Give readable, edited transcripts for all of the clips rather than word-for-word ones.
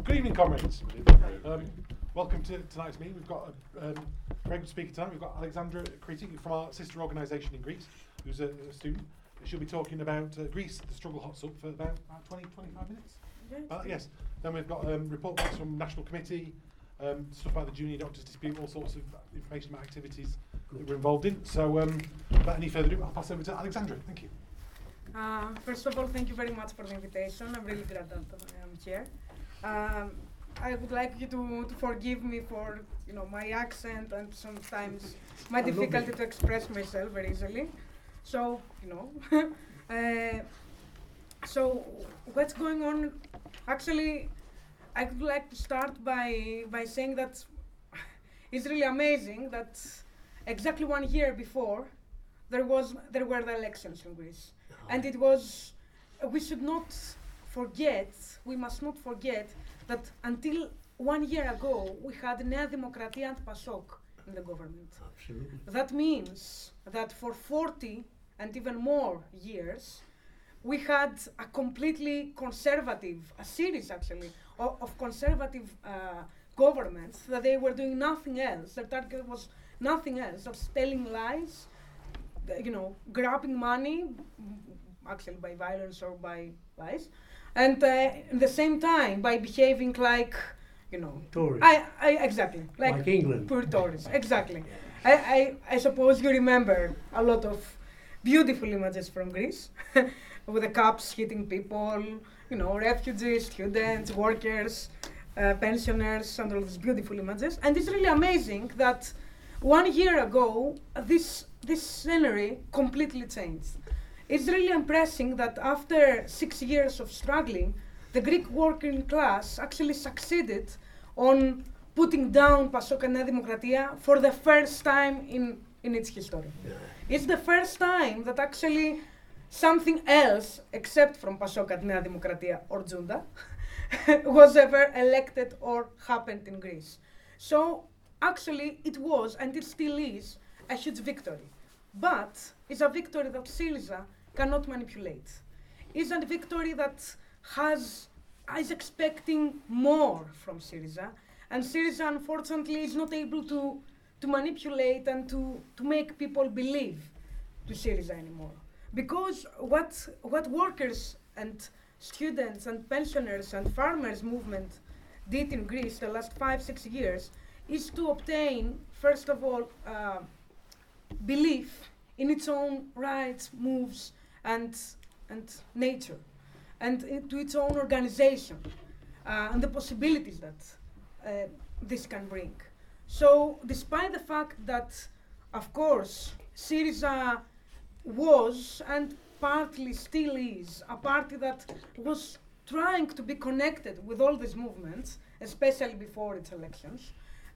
Good evening, comrades. Welcome to tonight's meeting. We've got a very good speaker tonight. We've got Alexandra Kriti from our sister organisation in Greece, who's a student. She'll be talking about Greece, the struggle hot sub, for about 20-25 minutes. Yes. Then we've got report backs from National Committee, stuff about the junior doctors dispute, all sorts of information about activities that we're involved in. So, without any further ado, I'll pass over to Alexandra. Thank you. First of all, thank you very much for the invitation. I'm really glad that I am here. I would like you to forgive me for my accent and sometimes my difficulty to express myself very easily. So so what's going on? Actually, I would like to start by saying that it's really amazing that exactly 1 year before there were the elections in Greece, and it was. We should not forget. We must not forget that until 1 year ago we had Nea Demokratia and PASOK in the government. Absolutely. That means that for 40 and even more years we had a completely conservative, a series actually, of conservative governments that they were doing nothing else. Their target was nothing else, just telling lies, grabbing money, actually by violence or by lies, and at the same time by behaving like, Tories. Exactly, like England. Poor Tories, exactly. I suppose you remember a lot of beautiful images from Greece, with the cops hitting people, refugees, students, workers, pensioners, and all these beautiful images. And it's really amazing that 1 year ago, this scenery completely changed. It's really impressive that after 6 years of struggling, the Greek working class actually succeeded on putting down PASOK and Nea Demokratia for the first time in its history. Yeah. It's the first time that actually something else, except from PASOK and Nea Demokratia or Junta, was ever elected or happened in Greece. So actually it was, and it still is, a huge victory. But it's a victory that Syriza cannot manipulate. It's a victory that is expecting more from Syriza, and Syriza unfortunately is not able to manipulate and to make people believe to Syriza anymore. Because what workers and students and pensioners and farmers movement did in Greece the last 5-6 years is to obtain, first of all, belief in its own rights, moves, and nature, and to its own organization, and the possibilities that this can bring. So, despite the fact that, of course, Syriza was, and partly still is, a party that was trying to be connected with all these movements, especially before its elections,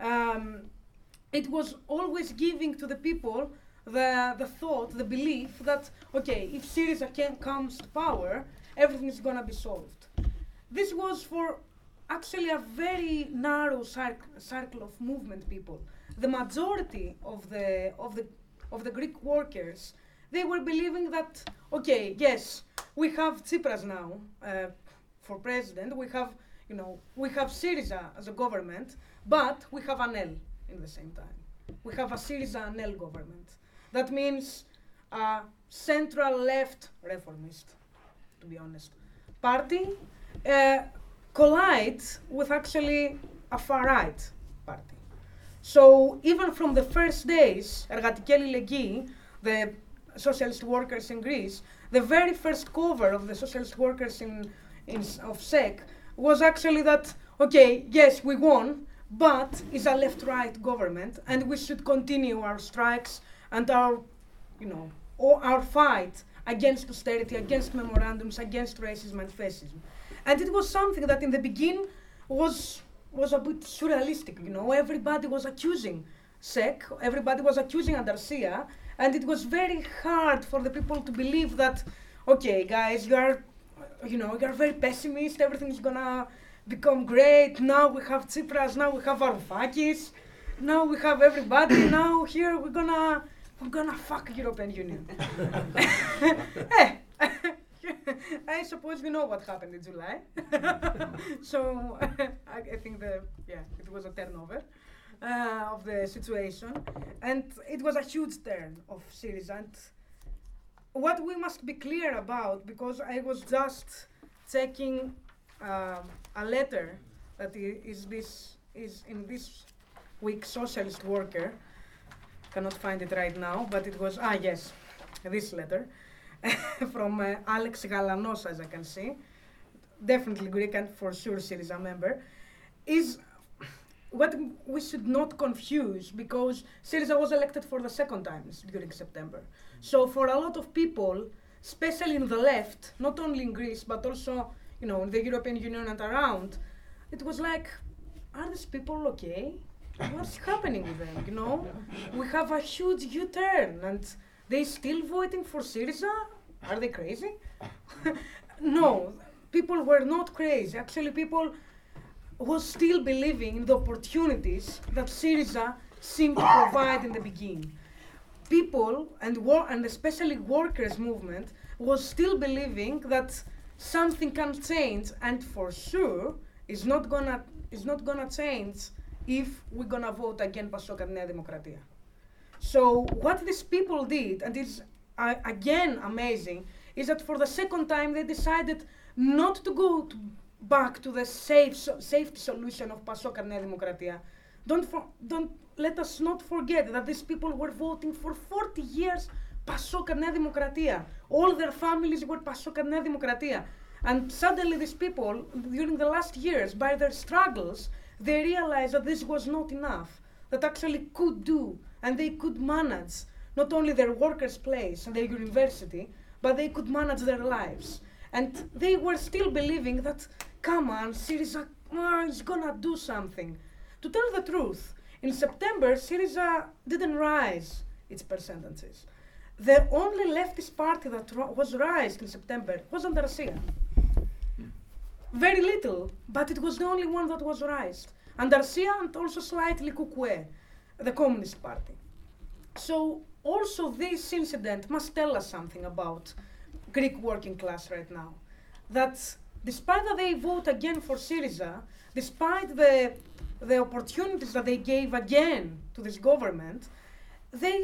it was always giving to the people the thought, the belief that, okay, if Syriza comes to power, everything is going to be solved. This was for actually a very narrow circle of movement people. The majority of the Greek workers, they were believing that, okay, yes, we have Tsipras now for president, we have Syriza as a government, but we have ANEL in the same time. We have a Syriza-ANEL government. That means a central-left reformist, to be honest, party collides with actually a far-right party. So even from the first days, Ergatiki Allηλεγγύη, the socialist workers in Greece, the very first cover of the socialist workers of SEC was actually that, okay, yes, we won, but it's a left-right government, and we should continue our strikes and our fight against austerity, against memorandums, against racism and fascism. And it was something that in the beginning was a bit surrealistic, everybody was accusing SEC, everybody was accusing Andarcia, and it was very hard for the people to believe that, okay, guys, you are very pessimist, everything is gonna become great, now we have Tsipras, now we have Varoufakis, now we have everybody, now here we're gonna fuck European Union. I suppose you know what happened in July. So I think it was a turnover of the situation, and it was a huge turn of Syriza. And what we must be clear about, because I was just checking a letter that is in this week's Socialist Worker. Cannot find it right now, but it was yes, this letter from Alex Galanos, as I can see, definitely Greek and for sure Syriza member, is what we should not confuse, because Syriza was elected for the second time during September. So for a lot of people, especially in the left, not only in Greece but also in the European Union and around, it was like, are these people okay? What's happening with them? We have a huge U-turn and they still voting for Syriza? Are they crazy? No, people were not crazy. Actually, people was still believing in the opportunities that Syriza seemed to provide in the beginning. People and especially workers' movement was still believing that something can change, and for sure is not gonna change if we're gonna vote against PASOK and Nea Demokratia. So what these people did, and it's again amazing, is that for the second time they decided not to go back to the safety solution of PASOK and Nea Demokratia. Don't let us not forget that these people were voting for 40 years PASOK and Nea Demokratia. All their families were PASOK and Nea Demokratia. And suddenly these people, during the last years, by their struggles, they realized that this was not enough, that actually could do, and they could manage not only their workers' place and their university, but they could manage their lives. And they were still believing that, come on, Syriza is gonna do something. To tell the truth, in September, Syriza didn't rise its percentages. The only leftist party that was raised in September was Andarsia. Very little, but it was the only one that was raised. Andarsia and also slightly Kukwe, the Communist Party. So also this incident must tell us something about Greek working class right now. That despite that they vote again for Syriza, despite the opportunities that they gave again to this government, they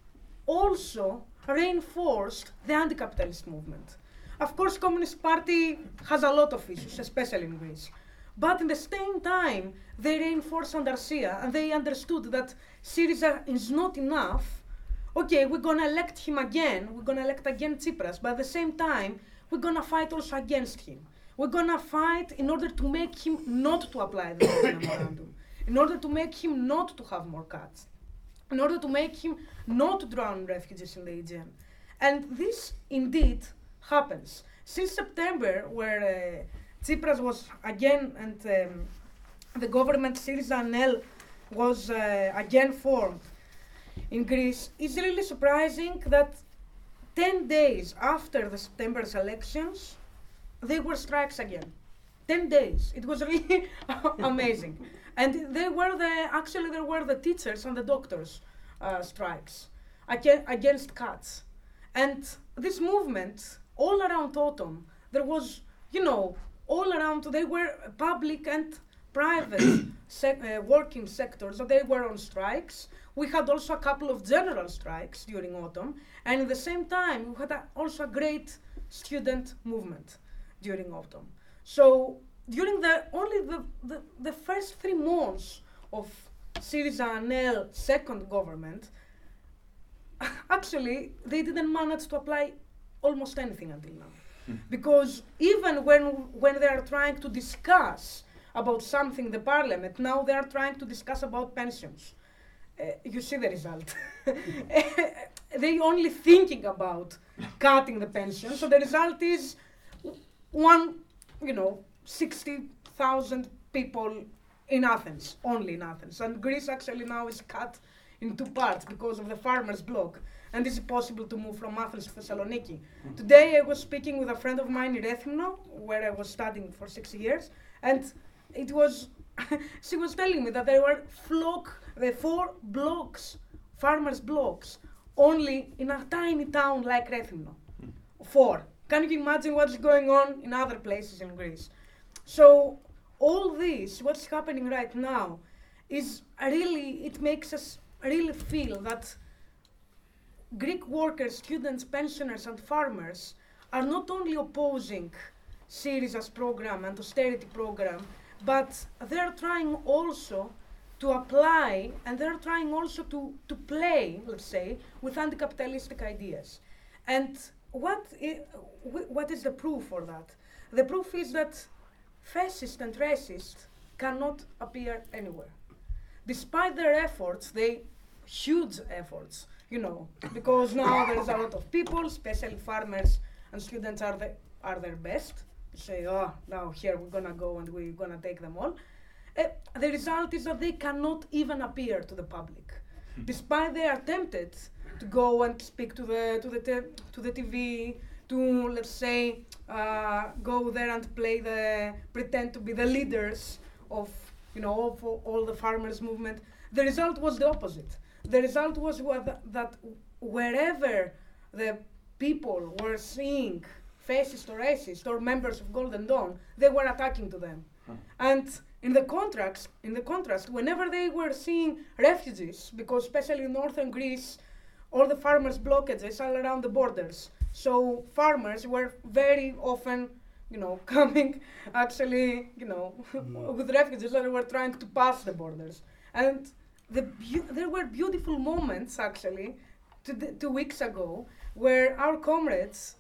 also reinforced the anti-capitalist movement. Of course, Communist Party has a lot of issues, especially in Greece. But at the same time, they reinforced Andarsia, and they understood that Syriza is not enough. Okay, we're gonna elect him again, we're gonna elect again Tsipras, but at the same time, we're gonna fight also against him. We're gonna fight in order to make him not to apply the memorandum, in order to make him not to have more cuts, in order to make him not to drown refugees in the Aegean. And this indeed happens. Since September, where Tsipras was again, and the government Syriza-NEL was again formed in Greece, it's really surprising that 10 days after the September's elections, there were strikes again. 10 days. It was really amazing. And there were the teachers and the doctors strikes against cuts. And this movement, all around autumn, there was, all around, there were public and private working sectors, so they were on strikes. We had also a couple of general strikes during autumn, and at the same time, we had also a great student movement during autumn. So during the first 3 months of Syriza-NEL second government, actually, they didn't manage to apply almost anything until now. Because even when they are trying to discuss about something in the parliament, now they are trying to discuss about pensions. You see the result. They only thinking about cutting the pension, so the result is 60,000 people in Athens, only in Athens. And Greece actually now is cut in 2 parts because of the farmers' bloc. And it's possible to move from Athens to Thessaloniki. Today I was speaking with a friend of mine in Rethymno, where I was studying for 6 years, and she was telling me that there were 4 blocks, farmers' blocks, only in a tiny town like Rethymno. 4. can you imagine what's going on in other places in Greece? So all this, what's happening right now, is really, it makes us really feel that Greek workers, students, pensioners, and farmers are not only opposing Syriza's program and austerity program, but they're trying also to apply, and they're trying also to play, let's say, with anti-capitalistic ideas. And what is the proof for that? The proof is that fascist and racist cannot appear anywhere. Despite their efforts, huge efforts, because now there's a lot of people, especially farmers and students are their best. Say, now here we're gonna go and we're gonna take them all. The result is that they cannot even appear to the public, despite they are tempted to go and speak to the TV, to, let's say, go there and pretend to be the leaders of all the farmers' movement. The result was the opposite. The result was that wherever the people were seeing fascist or racist or members of Golden Dawn, they were attacking to them. And in the contrast, whenever they were seeing refugees, because especially in northern Greece, all the farmers' blockages all around the borders. So farmers were very often, coming actually, with refugees that were trying to pass the borders. And there were beautiful moments actually 2 weeks ago where our comrades,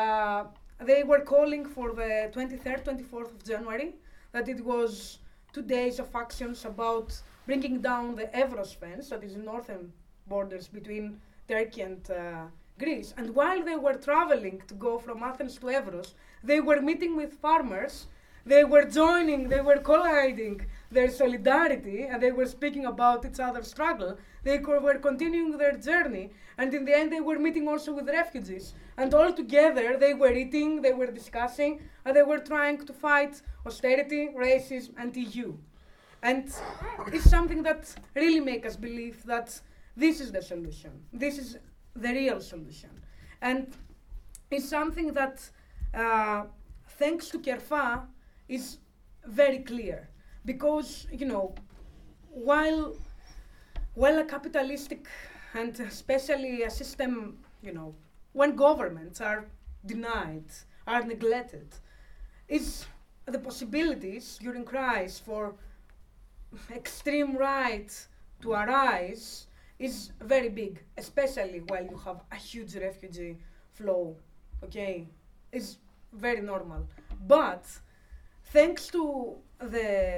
they were calling for the 23rd, 24th of January, that it was 2 days of actions about bringing down the Evros fence, that is the northern borders between Turkey and Greece. And while they were traveling to go from Athens to Evros, they were meeting with farmers, they were colliding their solidarity, and they were speaking about each other's struggle. They were continuing their journey, and in the end they were meeting also with refugees. And all together they were eating, they were discussing, and they were trying to fight austerity, racism, and EU. And it's something that really makes us believe that this is the solution. This is the real solution. And it's something that, thanks to Kerfa, is very clear. Because, while a capitalistic and especially a system, when governments are denied, are neglected, is the possibilities during crisis for extreme right to arise is very big, especially while you have a huge refugee flow, it's very normal. But thanks to the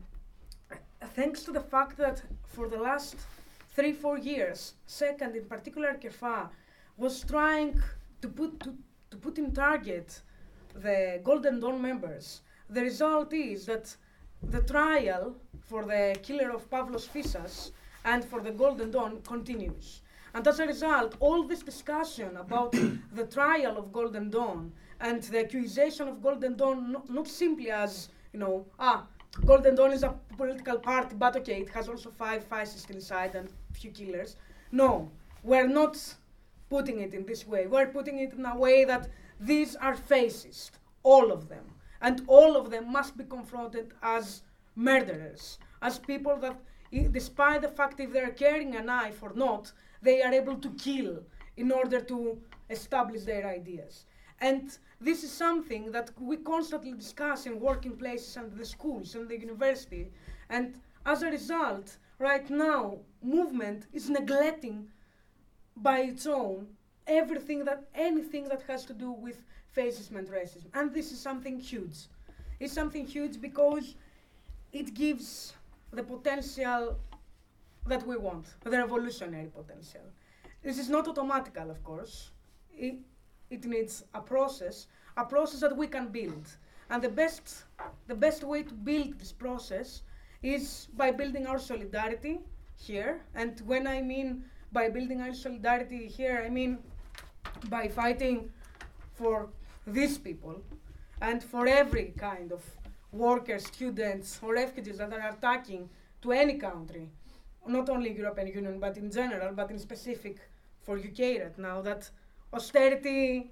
fact that for the last 3-4 years, second in particular Kerfa was trying to put in target the Golden Dawn members, the result is that the trial for the killer of Pavlos Fissas and for the Golden Dawn continues. And as a result, all this discussion about the trial of Golden Dawn and the accusation of Golden Dawn, not simply as, Golden Dawn is a political party, but it has also 5 fascists inside and a few killers. No, we're not putting it in this way. We're putting it in a way that these are fascist, all of them. And all of them must be confronted as murderers, as people that, despite the fact if they're carrying a knife or not, they are able to kill in order to establish their ideas. And this is something that we constantly discuss in working places and the schools and the university. And as a result, right now, movement is neglecting by its own anything that has to do with fascism and racism. And this is something huge. It's something huge because it gives the potential that we want, the revolutionary potential. This is not automatical, of course. It needs a process that we can build. And the best way to build this process is by building our solidarity here. And when I mean by building our solidarity here, I mean by fighting for these people and for every kind of workers, students, or refugees that are attacking to any country, not only European Union, but in general, but in specific for UK right now, that austerity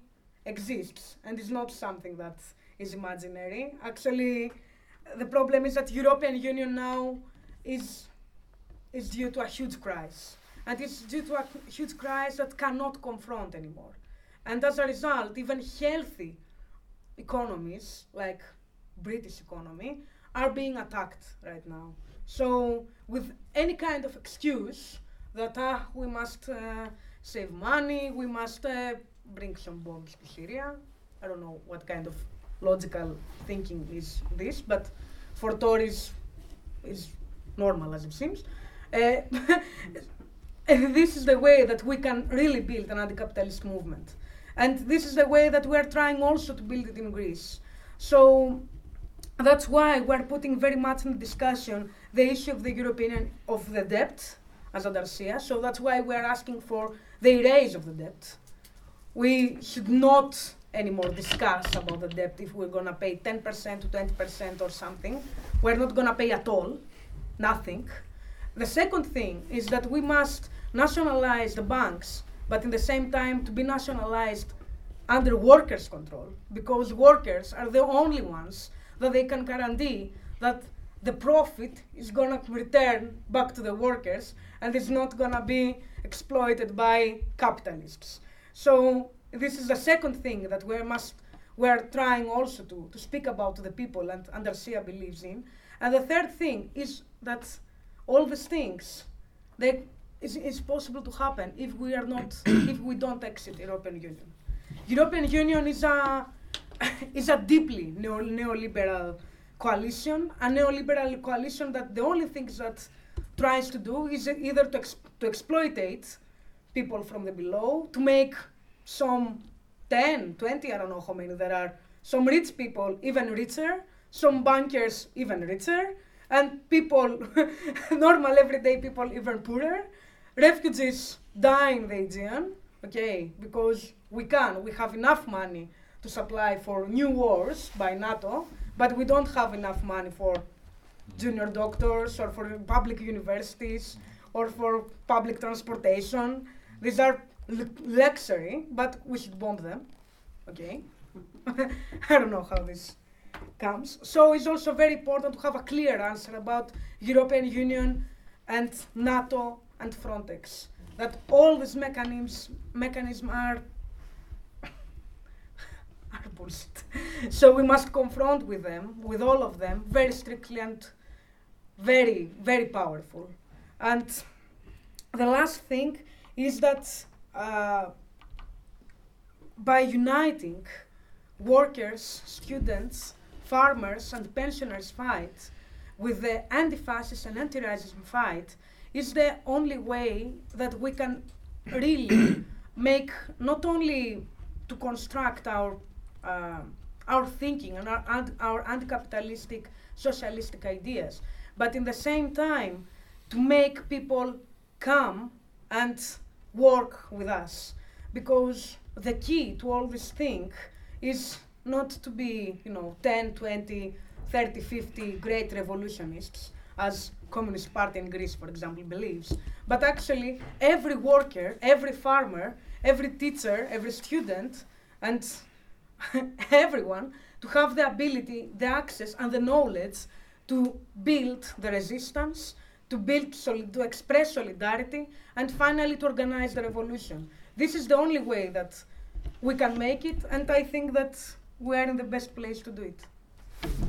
exists and is not something that is imaginary. Actually, the problem is that European Union now is due to a huge crisis. And it's due to a huge crisis that cannot confront anymore. And as a result, even healthy economies, like British economy, are being attacked right now. So with any kind of excuse that we must save money, we must bring some bombs to Syria. I don't know what kind of logical thinking is this, but for Tories is normal as it seems. This is the way that we can really build an anti-capitalist movement. And this is the way that we are trying also to build it in Greece. So that's why we're putting very much in discussion the issue of the European, of the debt as Andarcia. So that's why we're asking for the erase of the debt. We should not anymore discuss about the debt if we're gonna pay 10% to 20% or something. We're not gonna pay at all, nothing. The second thing is that we must nationalize the banks, but in the same time to be nationalized under workers' control, because workers are the only ones that they can guarantee that the profit is gonna return back to the workers and is not gonna be exploited by capitalists. So this is the second thing that we're trying also to speak about to the people and Andarcia believes in. And the third thing is that all these things, is possible to happen if we are not, if we don't exit European Union. European Union is a deeply neoliberal coalition, a neoliberal coalition that the only things that tries to do is either to exploitate people from the below, to make some 10, 20, I don't know how many there are, some rich people even richer, some bankers even richer, and people, normal everyday people even poorer. Refugees die in the Aegean, okay, because we have enough money to supply for new wars by NATO, but we don't have enough money for junior doctors or for public universities or for public transportation. These are luxury, but we should bomb them, okay? I don't know how this comes. So it's also very important to have a clear answer about European Union and NATO and Frontex. That all these mechanisms are bullshit. So we must confront with them, with all of them, very strictly and very, very powerful. And the last thing is that by uniting workers, students, farmers and pensioners fight with the anti-fascist and anti-racism fight is the only way that we can really make, not only to construct our thinking and our anti-capitalistic socialistic ideas, but in the same time to make people come and work with us. Because the key to all this thing is not to be, 10, 20, 30, 50 great revolutionists, as Communist Party in Greece, for example, believes, but actually every worker, every farmer, every teacher, every student, and everyone to have the ability, the access, and the knowledge to build the resistance, to express solidarity, and finally to organize the revolution. This is the only way that we can make it, and I think that we are in the best place to do it.